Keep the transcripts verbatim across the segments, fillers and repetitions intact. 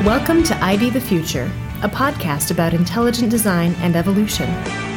Welcome to I D the Future, a podcast about intelligent design and evolution.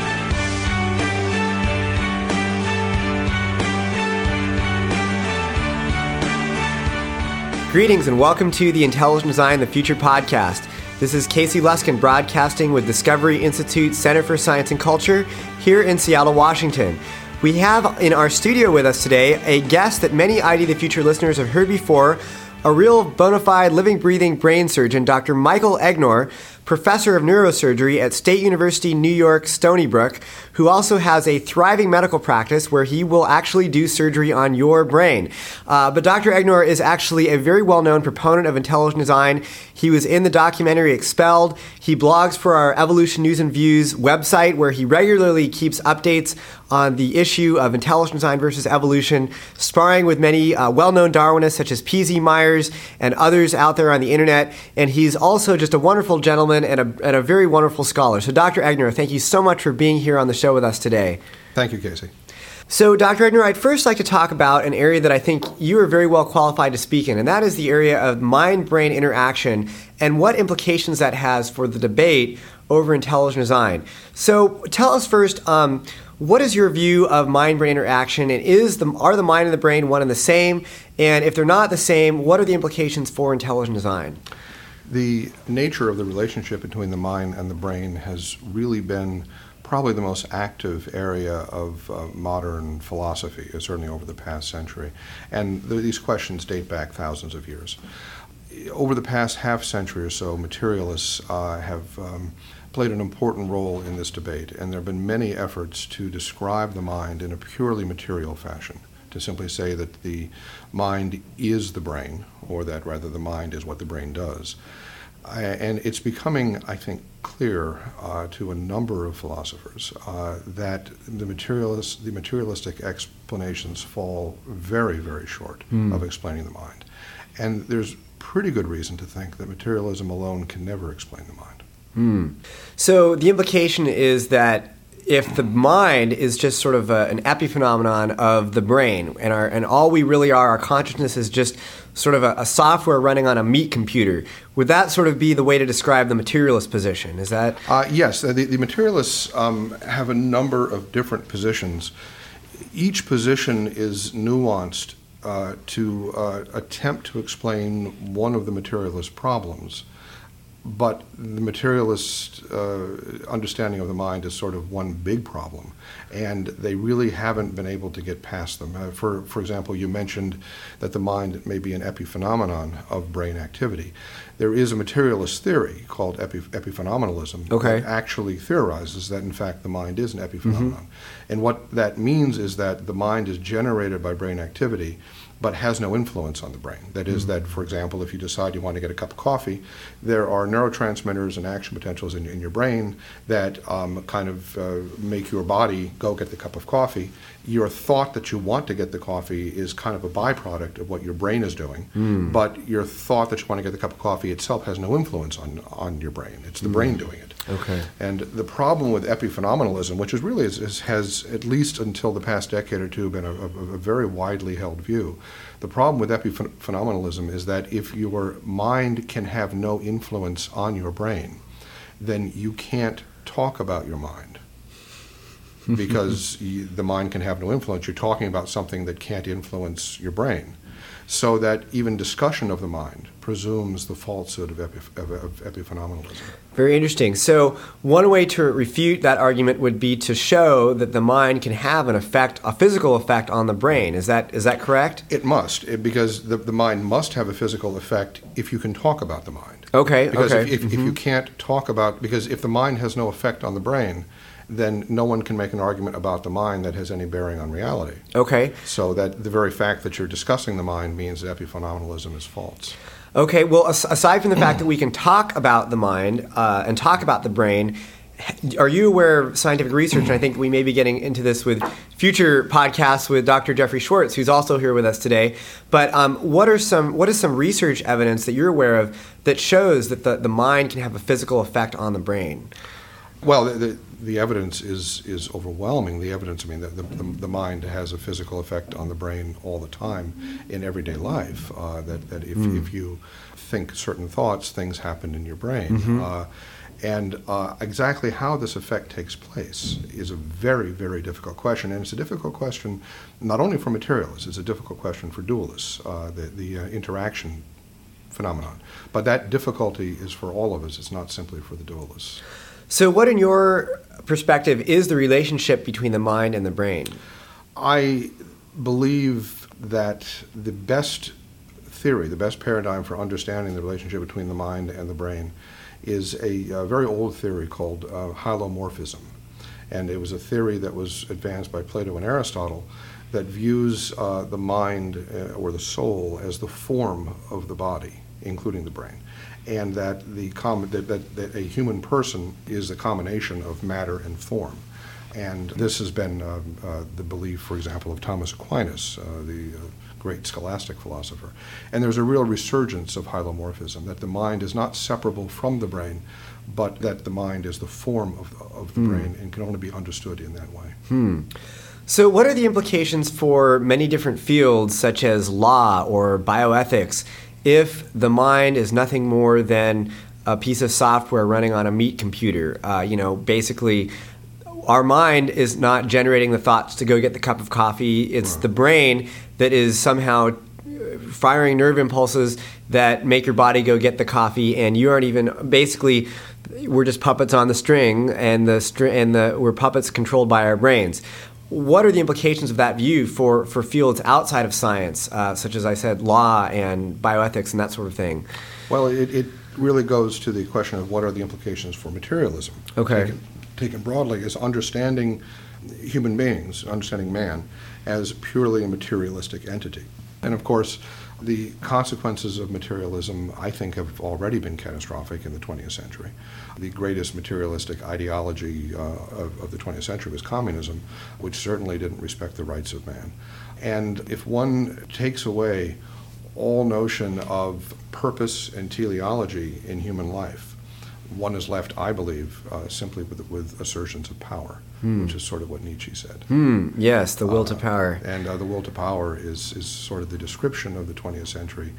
Greetings and welcome to the Intelligent Design the Future podcast. This is Casey Luskin broadcasting with Discovery Institute Center for Science and Culture here in Seattle, Washington. We have in our studio with us today a guest that many I D the Future listeners have heard before, a real bona fide living, breathing brain surgeon, Doctor Michael Egnor, professor of neurosurgery at State University, New York, Stony Brook, who also has a thriving medical practice where he will actually do surgery on your brain. Uh, but Doctor Egnor is actually a very well-known proponent of intelligent design. He was in the documentary Expelled. He blogs for our Evolution News and Views website, where he regularly keeps updates on the issue of intelligent design versus evolution, sparring with many uh, well-known Darwinists such as P Z Myers and others out there on the internet. And he's also just a wonderful gentleman and a, and a very wonderful scholar. So Doctor Egnor, thank you so much for being here on the show with us today. Thank you, Casey. So, Doctor Egnor, I'd first like to talk about an area that I think you are very well qualified to speak in, and that is the area of mind-brain interaction and what implications that has for the debate over intelligent design. So, tell us first, um, what is your view of mind-brain interaction, and is the are the mind and the brain one and the same? And if they're not the same, what are the implications for intelligent design? The nature of the relationship between the mind and the brain has really been probably the most active area of uh, modern philosophy, certainly over the past century. And th- these questions date back thousands of years. Over the past half century or so, materialists uh, have um, played an important role in this debate, and there have been many efforts to describe the mind in a purely material fashion, to simply say that the mind is the brain, or that rather the mind is what the brain does. I, and it's becoming, I think, clear uh, to a number of philosophers uh, that the materialist, the materialistic explanations fall very, very short mm. of explaining the mind. And there's pretty good reason to think that materialism alone can never explain the mind. Mm. So the implication is that if the mind is just sort of a, an epiphenomenon of the brain, and our and all we really are, our consciousness is just sort of a, a software running on a meat computer, would that sort of be the way to describe the materialist position? Is that? Uh, yes, the, the materialists um, have a number of different positions. Each position is nuanced uh, to uh, attempt to explain one of the materialist problems. But the materialist uh, understanding of the mind is sort of one big problem, and they really haven't been able to get past them. Uh, for, for example, you mentioned that the mind may be an epiphenomenon of brain activity. There is a materialist theory called epi, epiphenomenalism okay. that actually theorizes that, in fact, the mind is an epiphenomenon. Mm-hmm. And what that means is that the mind is generated by brain activity, but has no influence on the brain. That is mm-hmm. that, for example, if you decide you want to get a cup of coffee, there are neurotransmitters and action potentials in, in your brain that um, kind of uh, make your body go get the cup of coffee. Your thought that you want to get the coffee is kind of a byproduct of what your brain is doing, mm. but your thought that you want to get the cup of coffee itself has no influence on, on your brain. It's the mm. brain doing it. Okay. And the problem with epiphenomenalism, which is really is, is, has, at least until the past decade or two, been a, a, a very widely held view, the problem with epiphenomenalism is that if your mind can have no influence on your brain, then you can't talk about your mind. Because you, the mind can have no influence. You're talking about something that can't influence your brain. So that even discussion of the mind presumes the falsehood of, epiph- of, of epiphenomenalism. Very interesting. So one way to refute that argument would be to show that the mind can have an effect, a physical effect on the brain. Is that is that correct? It must, it, because the, the mind must have a physical effect if you can talk about the mind. Okay, because okay. Because if, if, mm-hmm. if you can't talk about, because if the mind has no effect on the brain, then no one can make an argument about the mind that has any bearing on reality. Okay. So that the very fact that you're discussing the mind means that epiphenomenalism is false. Okay, well, as- aside from the fact that we can talk about the mind uh, and talk about the brain, are you aware of scientific research? And I think we may be getting into this with future podcasts with Doctor Jeffrey Schwartz, who's also here with us today. But um, what are some what is some research evidence that you're aware of that shows that the, the mind can have a physical effect on the brain? Well, the, the, the evidence is is overwhelming. The evidence, I mean, the, the, the mind has a physical effect on the brain all the time in everyday life. Uh, that that if, mm. if you think certain thoughts, things happen in your brain. Mm-hmm. Uh, and uh, exactly how this effect takes place is a very, very difficult question. And it's a difficult question not only for materialists, it's a difficult question for dualists, uh, the, the uh, interaction phenomenon. But that difficulty is for all of us. It's not simply for the dualists. So what, in your perspective, is the relationship between the mind and the brain? I believe that the best theory, the best paradigm for understanding the relationship between the mind and the brain is a, a very old theory called uh, hylomorphism. And it was a theory that was advanced by Plato and Aristotle that views uh, the mind uh, or the soul as the form of the body, including the brain. And that the com- that, that, that a human person is a combination of matter and form. And this has been uh, uh, the belief, for example, of Thomas Aquinas, uh, the uh, great scholastic philosopher. And there's a real resurgence of hylomorphism, that the mind is not separable from the brain, but that the mind is the form of, of the mm. brain and can only be understood in that way. Hmm. So what are the implications for many different fields, such as law or bioethics, if the mind is nothing more than a piece of software running on a meat computer? Uh, you know, basically, our mind is not generating the thoughts to go get the cup of coffee. It's right. the brain that is somehow firing nerve impulses that make your body go get the coffee, and you aren't even, basically, we're just puppets on the string, and the str- and the we're puppets controlled by our brains. What are the implications of that view for, for fields outside of science, uh, such as I said, law and bioethics and that sort of thing? Well, it, it really goes to the question of what are the implications for materialism. Okay. Taken, taken broadly, is understanding human beings, understanding man, as purely a materialistic entity. And of course, the consequences of materialism, I think, have already been catastrophic in the twentieth century. The greatest materialistic ideology uh, of, of the twentieth century was communism, which certainly didn't respect the rights of man. And if one takes away all notion of purpose and teleology in human life, one is left, I believe, uh, simply with, with assertions of power, hmm. which is sort of what Nietzsche said. Hmm. Yes, the will uh, to power. And uh, the will to power is, is sort of the description of the twentieth century,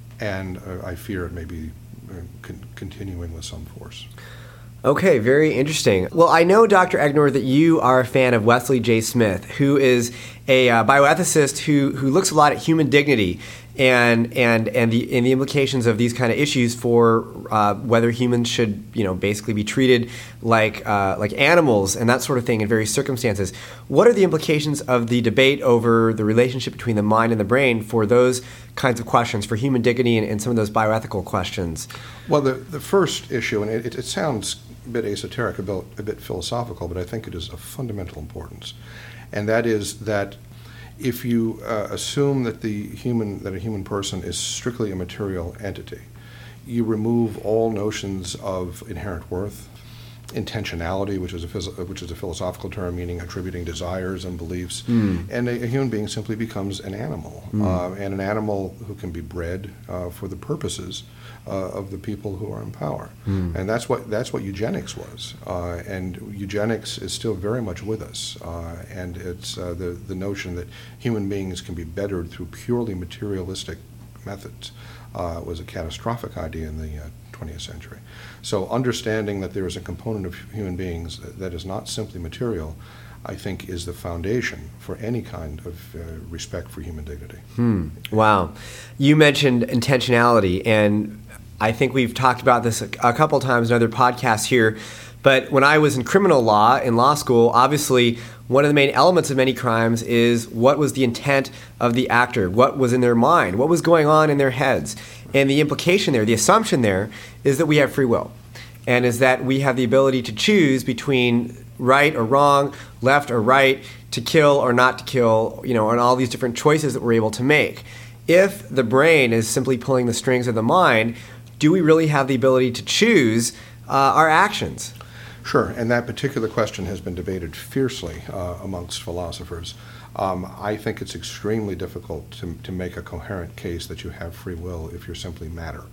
and uh, I fear it may be uh, con- continuing with some force. Okay, very interesting. Well, I know, Doctor Egnor, that you are a fan of Wesley J. Smith, who is a uh, bioethicist who, who looks a lot at human dignity and and and the and the implications of these kind of issues for uh, whether humans should, you know, basically be treated like uh, like animals and that sort of thing in various circumstances. What are the implications of the debate over the relationship between the mind and the brain for those kinds of questions, for human dignity and, and some of those bioethical questions? Well, the the first issue, and it, it sounds a bit esoteric, a bit, a bit philosophical, but I think it is of fundamental importance, and that is that if you uh, assume that the human that a human person is strictly a material entity, you remove all notions of inherent worth, intentionality, which is a phys- which is a philosophical term meaning attributing desires and beliefs, mm. and a, a human being simply becomes an animal, mm. uh, and an animal who can be bred uh, for the purposes uh, of the people who are in power, mm. and that's what that's what eugenics was, uh, and eugenics is still very much with us, uh, and it's uh, the the notion that human beings can be bettered through purely materialistic methods uh, was a catastrophic idea in the uh, twentieth century. So understanding that there is a component of human beings that, that is not simply material, I think, is the foundation for any kind of uh, respect for human dignity. Hmm. Wow. You mentioned intentionality, and I think we've talked about this a, a couple times in other podcasts here, but when I was in criminal law in law school, obviously one of the main elements of many crimes is what was the intent of the actor, what was in their mind, what was going on in their heads. And the implication there, the assumption there, is that we have free will, and is that we have the ability to choose between right or wrong, left or right, to kill or not to kill, you know, and all these different choices that we're able to make. If the brain is simply pulling the strings of the mind, do we really have the ability to choose uh, our actions? Sure, and that particular question has been debated fiercely uh, amongst philosophers. Um, I think it's extremely difficult to, to make a coherent case that you have free will if you're simply matter.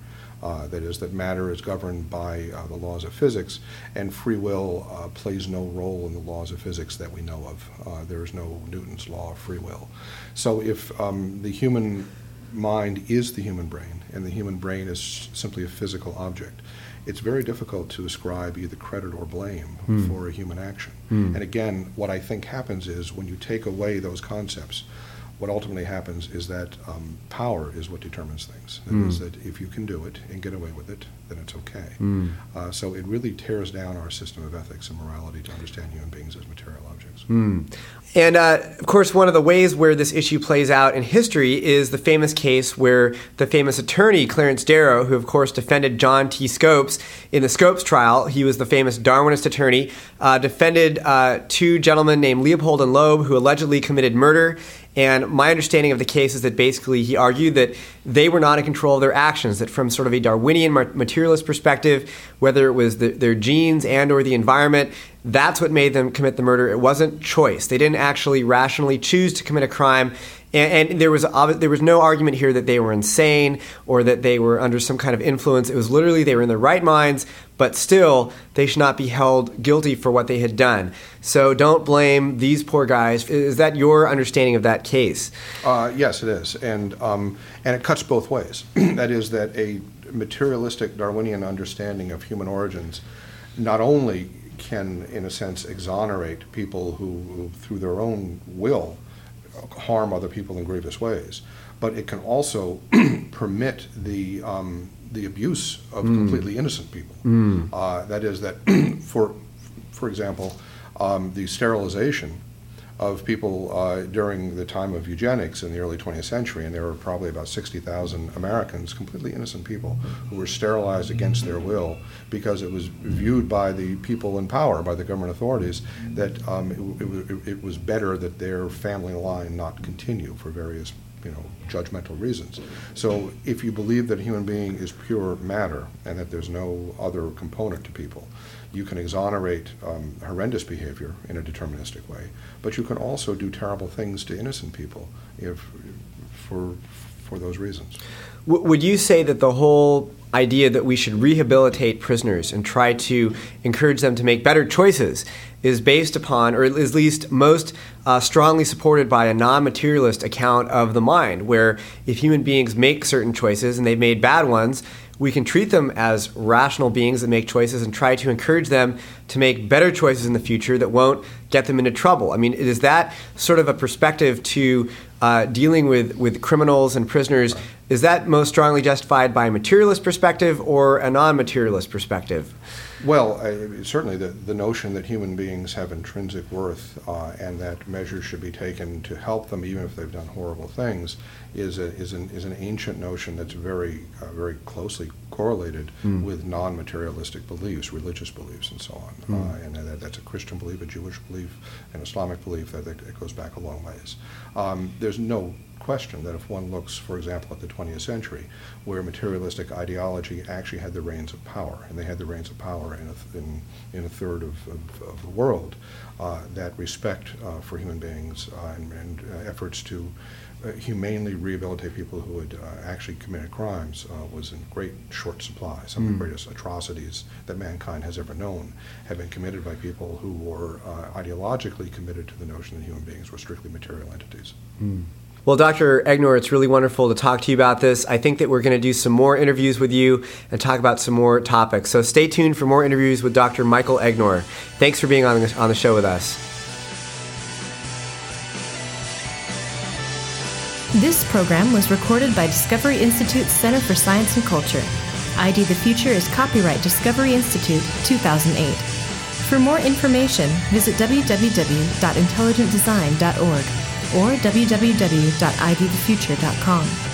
Uh, that is, that matter is governed by uh, the laws of physics, and free will uh, plays no role in the laws of physics that we know of. Uh, there is no Newton's law of free will. So if um, the human mind is the human brain, and the human brain is simply a physical object, it's very difficult to ascribe either credit or blame mm. for a human action. Mm. And again, what I think happens is when you take away those concepts, what ultimately happens is that um, power is what determines things. That mm. is that if you can do it and get away with it, then it's okay. Mm. Uh, so it really tears down our system of ethics and morality to understand human beings as material objects. Mm. And, uh, of course, one of the ways where this issue plays out in history is the famous case where the famous attorney, Clarence Darrow, who, of course, defended John T. Scopes in the Scopes trial, he was the famous Darwinist attorney, uh, defended uh, two gentlemen named Leopold and Loeb who allegedly committed murder. And my understanding of the case is that basically he argued that they were not in control of their actions, that from sort of a Darwinian materialist perspective, whether it was the, their genes and or the environment, that's what made them commit the murder. It wasn't choice. They didn't actually rationally choose to commit a crime. And, and there was there was no argument here that they were insane or that they were under some kind of influence. It was literally they were in their right minds, but still they should not be held guilty for what they had done. So don't blame these poor guys. Is that your understanding of that case? Uh, yes, it is. And, um, and it cuts both ways. That is that a materialistic Darwinian understanding of human origins not only can, in a sense, exonerate people who, who through their own will, harm other people in grievous ways, but it can also permit the um, the abuse of mm. completely innocent people. Mm. Uh, that is that, for for example, um, the sterilization of people uh, during the time of eugenics in the early twentieth century, and there were probably about sixty thousand Americans, completely innocent people, who were sterilized against their will because it was viewed by the people in power, by the government authorities, that um, it, it, it was better that their family line not continue for various, you know, judgmental reasons. So if you believe that a human being is pure matter and that there's no other component to people, you can exonerate um, horrendous behavior in a deterministic way, but you can also do terrible things to innocent people if, for, for those reasons. W- would you say that the whole idea that we should rehabilitate prisoners and try to encourage them to make better choices is based upon, or at least most uh, strongly supported by a non-materialist account of the mind, where if human beings make certain choices and they've made bad ones, we can treat them as rational beings that make choices and try to encourage them to make better choices in the future that won't get them into trouble? I mean, is that sort of a perspective to uh, dealing with, with criminals and prisoners? Is that most strongly justified by a materialist perspective or a non-materialist perspective? Well, uh, certainly the, the notion that human beings have intrinsic worth uh, and that measures should be taken to help them even if they've done horrible things is a, is an is an ancient notion that's very uh, very closely correlated mm. with non-materialistic beliefs, religious beliefs, and so on. Mm. Uh, and that, that's a Christian belief, a Jewish belief, an Islamic belief that, that it goes back a long ways. Um, there's no question that if one looks, for example, at the twentieth century, where materialistic ideology actually had the reins of power, and they had the reins of power in a, in, in a third of, of, of the world, uh, that respect uh, for human beings uh, and, and uh, efforts to uh, humanely rehabilitate people who had uh, actually committed crimes uh, was in great short supply. Some mm. of the greatest atrocities that mankind has ever known have been committed by people who were uh, ideologically committed to the notion that human beings were strictly material entities. Mm. Well, Doctor Egnor, it's really wonderful to talk to you about this. I think that we're going to do some more interviews with you and talk about some more topics. So stay tuned for more interviews with Doctor Michael Egnor. Thanks for being on the, on the show with us. This program was recorded by Discovery Institute's Center for Science and Culture. I D The Future is copyright Discovery Institute two thousand eight. For more information, visit w w w dot intelligent design dot org or w w w dot i d the future dot com.